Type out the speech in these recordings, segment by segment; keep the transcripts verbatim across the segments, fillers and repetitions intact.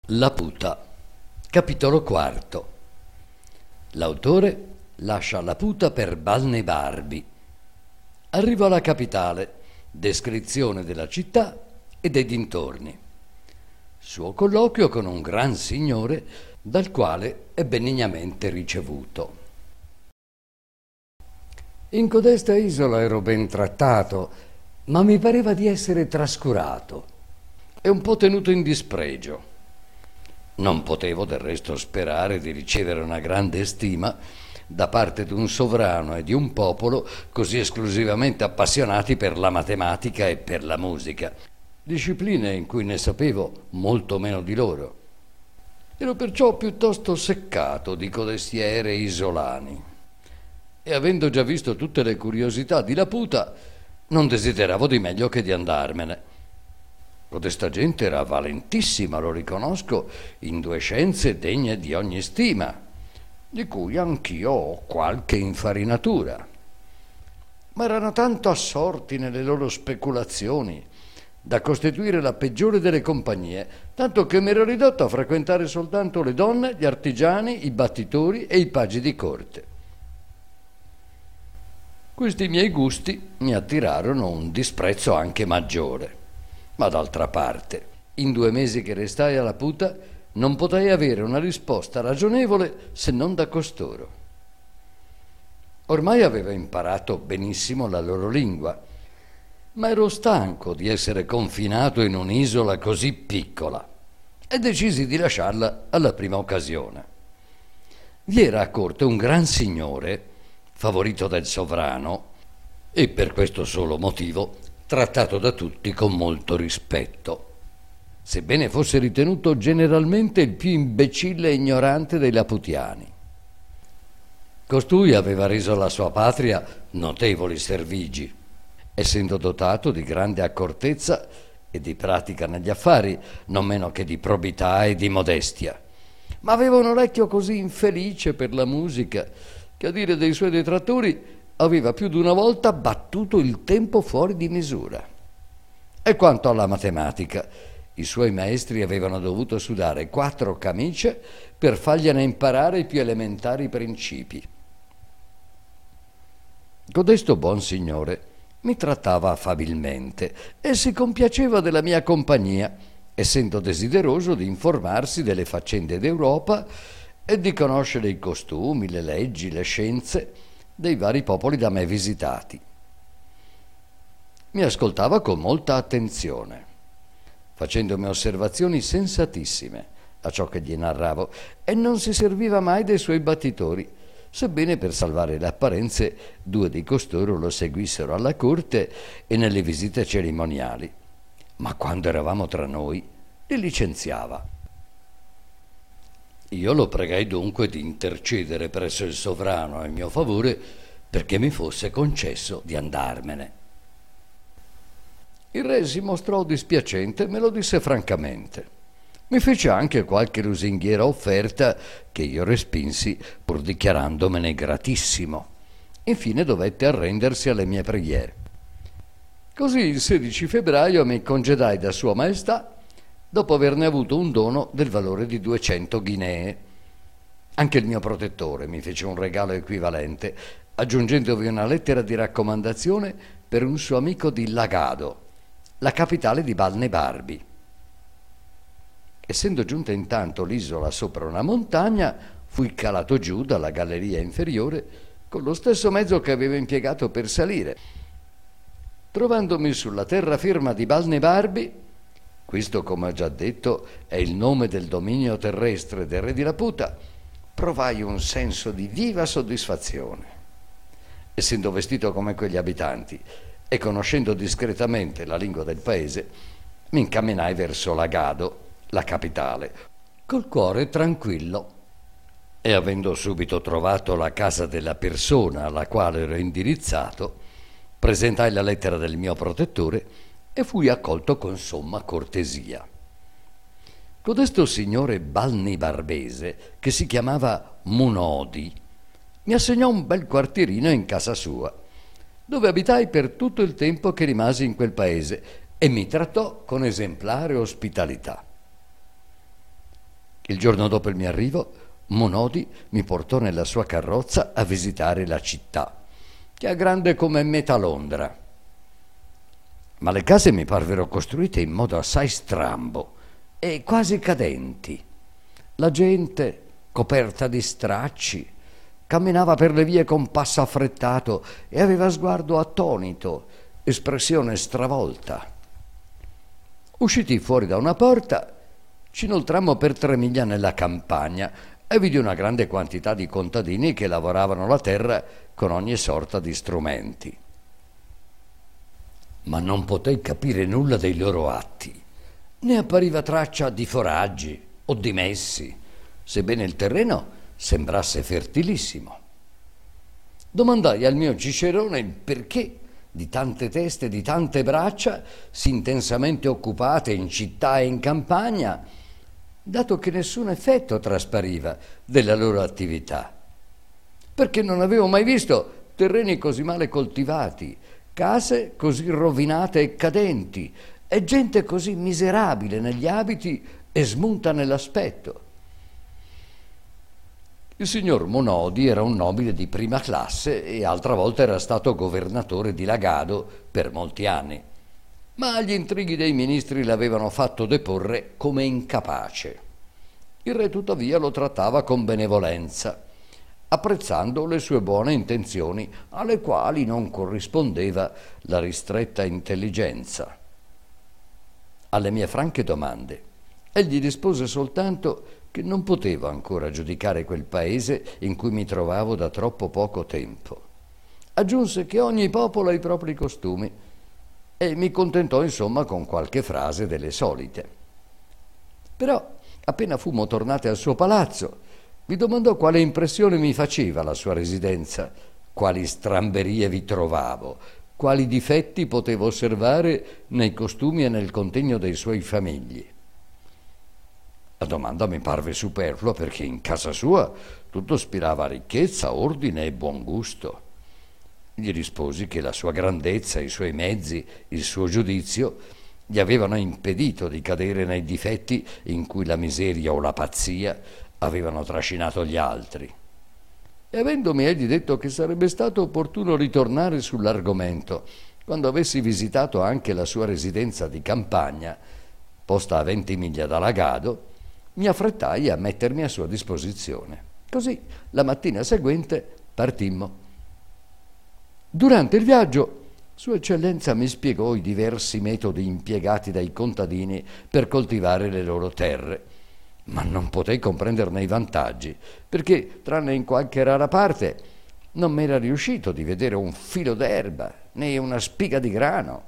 Laputa, capitolo quarto. L'autore lascia Laputa per Balnebarbi. Arriva alla capitale, descrizione della città e dei dintorni. Suo colloquio con un gran signore dal quale è benignamente ricevuto. In codesta isola ero ben trattato, ma mi pareva di essere trascurato e un po' tenuto in dispregio. Non potevo del resto sperare di ricevere una grande stima da parte di un sovrano e di un popolo così esclusivamente appassionati per la matematica e per la musica, discipline in cui ne sapevo molto meno di loro. Ero perciò piuttosto seccato di codesti aerei isolani e, avendo già visto tutte le curiosità di Laputa, non desideravo di meglio che di andarmene. Codesta gente era valentissima, lo riconosco, in due scienze degne di ogni stima, di cui anch'io ho qualche infarinatura. Ma erano tanto assorti nelle loro speculazioni da costituire la peggiore delle compagnie, tanto che mi ero ridotto a frequentare soltanto le donne, gli artigiani, i battitori e i pagi di corte. Questi miei gusti mi attirarono un disprezzo anche maggiore. Ma d'altra parte, in due mesi che restai a Laputa, non potei avere una risposta ragionevole se non da costoro. Ormai avevo imparato benissimo la loro lingua, ma ero stanco di essere confinato in un'isola così piccola e decisi di lasciarla alla prima occasione. Vi era a corte un gran signore, favorito del sovrano, e per questo solo motivo trattato da tutti con molto rispetto, sebbene fosse ritenuto generalmente il più imbecille e ignorante dei laputiani. Costui aveva reso alla sua patria notevoli servigi, essendo dotato di grande accortezza e di pratica negli affari, non meno che di probità e di modestia, ma aveva un orecchio così infelice per la musica che, a dire dei suoi detrattori, aveva più di una volta battuto il tempo fuori di misura. E quanto alla matematica, i suoi maestri avevano dovuto sudare quattro camicie per fargliene imparare i più elementari principi. Codesto buon signore mi trattava affabilmente e si compiaceva della mia compagnia, essendo desideroso di informarsi delle faccende d'Europa e di conoscere i costumi, le leggi, le scienze dei vari popoli da me visitati. Mi ascoltava con molta attenzione, facendomi osservazioni sensatissime a ciò che gli narravo, e non si serviva mai dei suoi battitori, sebbene per salvare le apparenze due di costoro lo seguissero alla corte e nelle visite cerimoniali, ma quando eravamo tra noi li licenziava. Io lo pregai dunque di intercedere presso il sovrano a mio favore perché mi fosse concesso di andarmene. Il re si mostrò dispiacente e me lo disse francamente. Mi fece anche qualche lusinghiera offerta che io respinsi pur dichiarandomene gratissimo. Infine dovette arrendersi alle mie preghiere. Così il sedici febbraio mi congedai da Sua Maestà dopo averne avuto un dono del valore di duecento ghinee. Anche il mio protettore mi fece un regalo equivalente, aggiungendovi una lettera di raccomandazione per un suo amico di Lagado, la capitale di Balnebarbi. Essendo giunta intanto l'isola sopra una montagna, fui calato giù dalla galleria inferiore con lo stesso mezzo che avevo impiegato per salire. Trovandomi sulla terraferma di Balnebarbi, questo, come ho già detto, è il nome del dominio terrestre del re di Laputa, provai un senso di viva soddisfazione. Essendo vestito come quegli abitanti e conoscendo discretamente la lingua del paese, mi incamminai verso Lagado, la capitale, col cuore tranquillo. E avendo subito trovato la casa della persona alla quale ero indirizzato, presentai la lettera del mio protettore e fui accolto con somma cortesia. Codesto signore balnibarbese, che si chiamava Munodi, mi assegnò un bel quartierino in casa sua, dove abitai per tutto il tempo che rimasi in quel paese, e mi trattò con esemplare ospitalità. Il giorno dopo il mio arrivo, Monodi mi portò nella sua carrozza a visitare la città, che è grande come metà Londra. Ma le case mi parvero costruite in modo assai strambo e quasi cadenti. La gente, coperta di stracci, camminava per le vie con passo affrettato e aveva sguardo attonito, espressione stravolta. Usciti fuori da una porta, ci inoltrammo per tre miglia nella campagna e vidi una grande quantità di contadini che lavoravano la terra con ogni sorta di strumenti. Ma non potei capire nulla dei loro atti, né appariva traccia di foraggi o di messi, sebbene il terreno sembrasse fertilissimo. Domandai al mio cicerone il perché di tante teste, di tante braccia, sì intensamente occupate in città e in campagna, dato che nessun effetto traspariva della loro attività. Perché non avevo mai visto terreni così male coltivati, case così rovinate e cadenti, e gente così miserabile negli abiti e smunta nell'aspetto. Il signor Monodi era un nobile di prima classe e altra volta era stato governatore di Lagado per molti anni, ma gli intrighi dei ministri l'avevano fatto deporre come incapace. Il re tuttavia lo trattava con benevolenza, apprezzando le sue buone intenzioni, alle quali non corrispondeva la ristretta intelligenza. Alle mie franche domande, egli rispose soltanto che non potevo ancora giudicare quel paese in cui mi trovavo da troppo poco tempo. Aggiunse che ogni popolo ha i propri costumi e mi contentò insomma con qualche frase delle solite. Però, appena fummo tornati al suo palazzo, mi domandò quale impressione mi faceva la sua residenza, quali stramberie vi trovavo, quali difetti potevo osservare nei costumi e nel contegno dei suoi famigli. La domanda mi parve superflua perché in casa sua tutto spirava ricchezza, ordine e buon gusto. Gli risposi che la sua grandezza, i suoi mezzi, il suo giudizio gli avevano impedito di cadere nei difetti in cui la miseria o la pazzia avevano trascinato gli altri. E avendomi egli detto che sarebbe stato opportuno ritornare sull'argomento quando avessi visitato anche la sua residenza di campagna, posta a venti miglia da Lagado, mi affrettai a mettermi a sua disposizione. Così, la mattina seguente, partimmo. Durante il viaggio, Sua Eccellenza mi spiegò i diversi metodi impiegati dai contadini per coltivare le loro terre, ma non potei comprenderne i vantaggi, perché, tranne in qualche rara parte, non m'era riuscito di vedere un filo d'erba né una spiga di grano.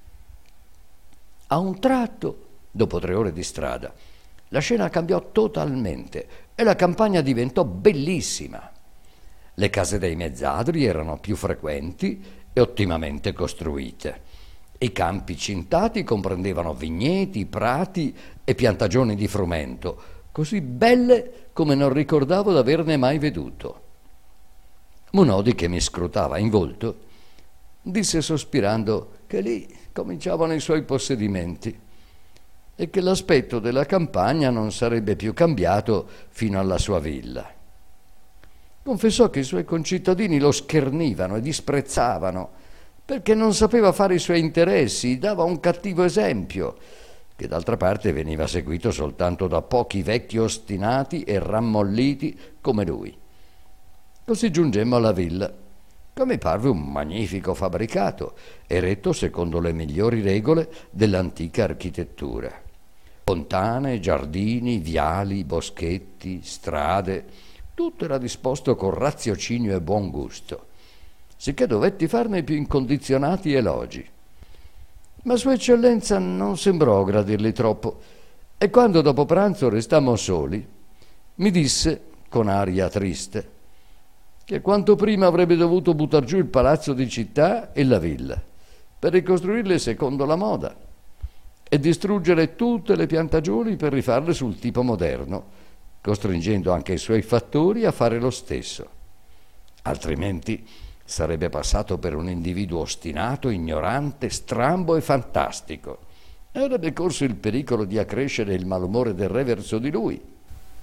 A un tratto, dopo tre ore di strada, la scena cambiò totalmente e la campagna diventò bellissima. Le case dei mezzadri erano più frequenti e ottimamente costruite. I campi cintati comprendevano vigneti, prati e piantagioni di frumento, così belle come non ricordavo d'averne mai veduto. Monodi, che mi scrutava in volto, disse sospirando che lì cominciavano i suoi possedimenti e che l'aspetto della campagna non sarebbe più cambiato fino alla sua villa. Confessò che i suoi concittadini lo schernivano e disprezzavano perché non sapeva fare i suoi interessi, dava un cattivo esempio, che d'altra parte veniva seguito soltanto da pochi vecchi ostinati e rammolliti come lui. Così giungemmo alla villa, che mi parve un magnifico fabbricato, eretto secondo le migliori regole dell'antica architettura. Fontane, giardini, viali, boschetti, strade, tutto era disposto con raziocinio e buon gusto, sicché dovetti farne i più incondizionati elogi. Ma Sua Eccellenza non sembrò gradirli troppo, e quando dopo pranzo restammo soli, mi disse con aria triste che quanto prima avrebbe dovuto buttar giù il palazzo di città e la villa per ricostruirle secondo la moda e distruggere tutte le piantagioni per rifarle sul tipo moderno, costringendo anche i suoi fattori a fare lo stesso. Altrimenti sarebbe passato per un individuo ostinato, ignorante, strambo e fantastico, e avrebbe corso il pericolo di accrescere il malumore del re verso di lui.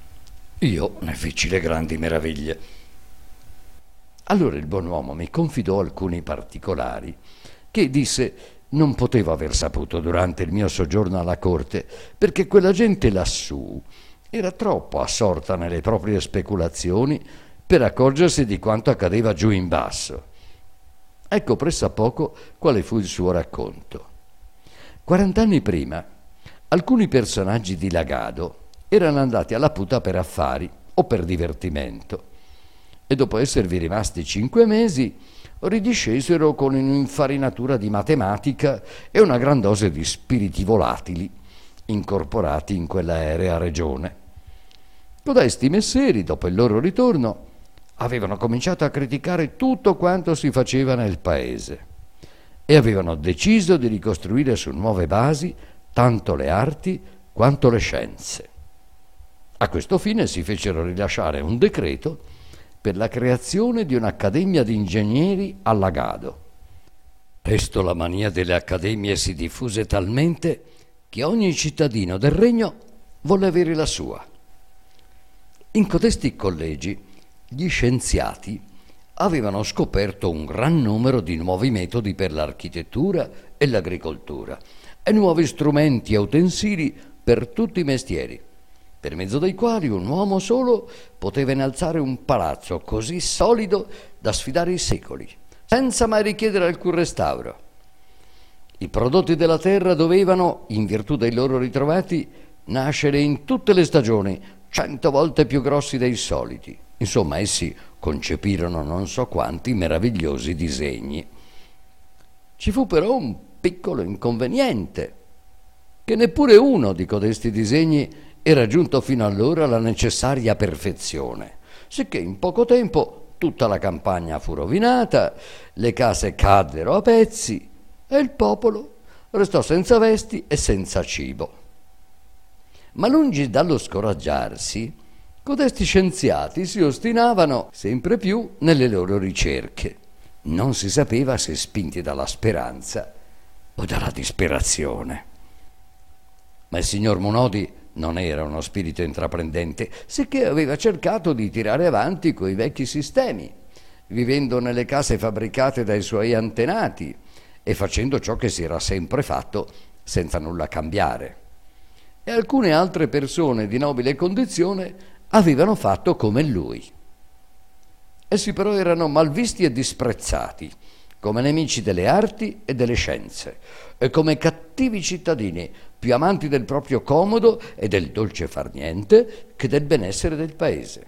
Io ne feci le grandi meraviglie. Allora il buon uomo mi confidò alcuni particolari che, disse, non potevo aver saputo durante il mio soggiorno alla corte, perché quella gente lassù era troppo assorta nelle proprie speculazioni per accorgersi di quanto accadeva giù in basso. Ecco pressappoco quale fu il suo racconto. Quarant'anni prima, alcuni personaggi di Lagado erano andati alla Puta per affari o per divertimento e dopo esservi rimasti cinque mesi ridiscesero con un'infarinatura di matematica e una gran dose di spiriti volatili incorporati in quella aerea regione. Codesti messeri, dopo il loro ritorno, avevano cominciato a criticare tutto quanto si faceva nel paese e avevano deciso di ricostruire su nuove basi tanto le arti quanto le scienze. A questo fine si fecero rilasciare un decreto per la creazione di un'accademia di ingegneri a Lagado. Presto la mania delle accademie si diffuse talmente che ogni cittadino del regno volle avere la sua. In codesti collegi gli scienziati avevano scoperto un gran numero di nuovi metodi per l'architettura e l'agricoltura e nuovi strumenti e utensili per tutti i mestieri, per mezzo dei quali un uomo solo poteva innalzare un palazzo così solido da sfidare i secoli, senza mai richiedere alcun restauro. I prodotti della terra dovevano, in virtù dei loro ritrovati, nascere in tutte le stagioni, cento volte più grossi dei soliti. Insomma, essi concepirono non so quanti meravigliosi disegni. Ci fu però un piccolo inconveniente, che neppure uno di codesti disegni era giunto fino allora alla necessaria perfezione, sicché in poco tempo tutta la campagna fu rovinata, le case caddero a pezzi e il popolo restò senza vesti e senza cibo. Ma lungi dallo scoraggiarsi, codesti scienziati si ostinavano sempre più nelle loro ricerche. Non si sapeva se spinti dalla speranza o dalla disperazione. Ma il signor Munodi non era uno spirito intraprendente, sicché aveva cercato di tirare avanti coi vecchi sistemi, vivendo nelle case fabbricate dai suoi antenati e facendo ciò che si era sempre fatto senza nulla cambiare. E alcune altre persone di nobile condizione avevano fatto come lui. Essi però erano malvisti e disprezzati, come nemici delle arti e delle scienze, e come cattivi cittadini, più amanti del proprio comodo e del dolce far niente che del benessere del paese.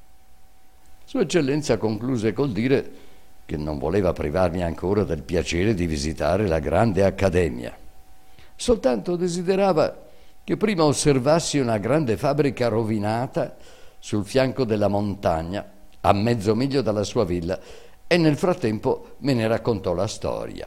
Sua Eccellenza concluse col dire che non voleva privarmi ancora del piacere di visitare la grande accademia. Soltanto desiderava che prima osservassi una grande fabbrica rovinata sul fianco della montagna, a mezzo miglio dalla sua villa, e nel frattempo me ne raccontò la storia.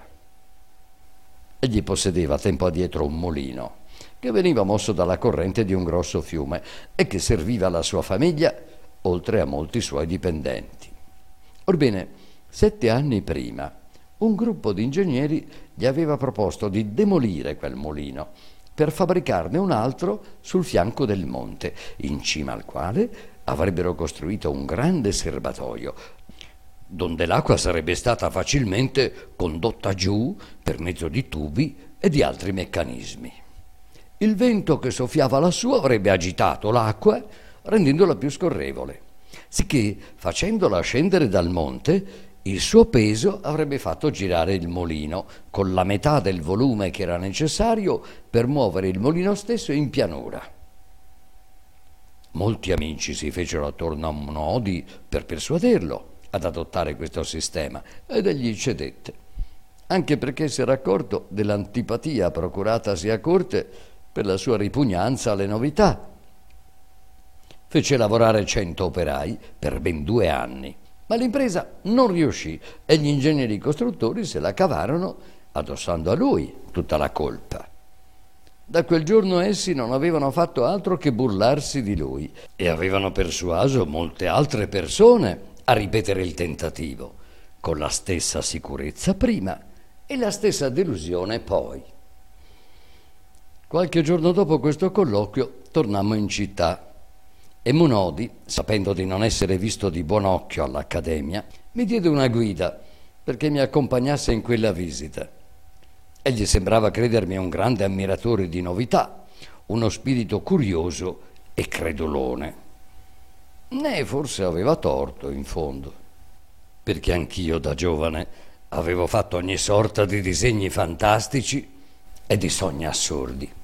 Egli possedeva tempo addietro un mulino che veniva mosso dalla corrente di un grosso fiume e che serviva alla sua famiglia oltre a molti suoi dipendenti. Orbene, sette anni prima un gruppo di ingegneri gli aveva proposto di demolire quel mulino per fabbricarne un altro sul fianco del monte, in cima al quale avrebbero costruito un grande serbatoio, donde l'acqua sarebbe stata facilmente condotta giù per mezzo di tubi e di altri meccanismi. Il vento che soffiava lassù avrebbe agitato l'acqua, rendendola più scorrevole, sicché, facendola scendere dal monte, il suo peso avrebbe fatto girare il mulino con la metà del volume che era necessario per muovere il mulino stesso in pianura. Molti amici si fecero attorno a Munodi per persuaderlo ad adottare questo sistema ed egli cedette, anche perché si era accorto dell'antipatia procuratasi a corte per la sua ripugnanza alle novità. Fece lavorare cento operai per ben due anni, ma l'impresa non riuscì e gli ingegneri costruttori se la cavarono addossando a lui tutta la colpa. Da quel giorno essi non avevano fatto altro che burlarsi di lui e avevano persuaso molte altre persone a ripetere il tentativo, con la stessa sicurezza prima e la stessa delusione poi. Qualche giorno dopo questo colloquio tornammo in città E Munodi, sapendo di non essere visto di buon occhio all'Accademia, mi diede una guida perché mi accompagnasse in quella visita. Egli sembrava credermi un grande ammiratore di novità, uno spirito curioso e credulone. Né forse aveva torto, in fondo, perché anch'io da giovane avevo fatto ogni sorta di disegni fantastici e di sogni assurdi.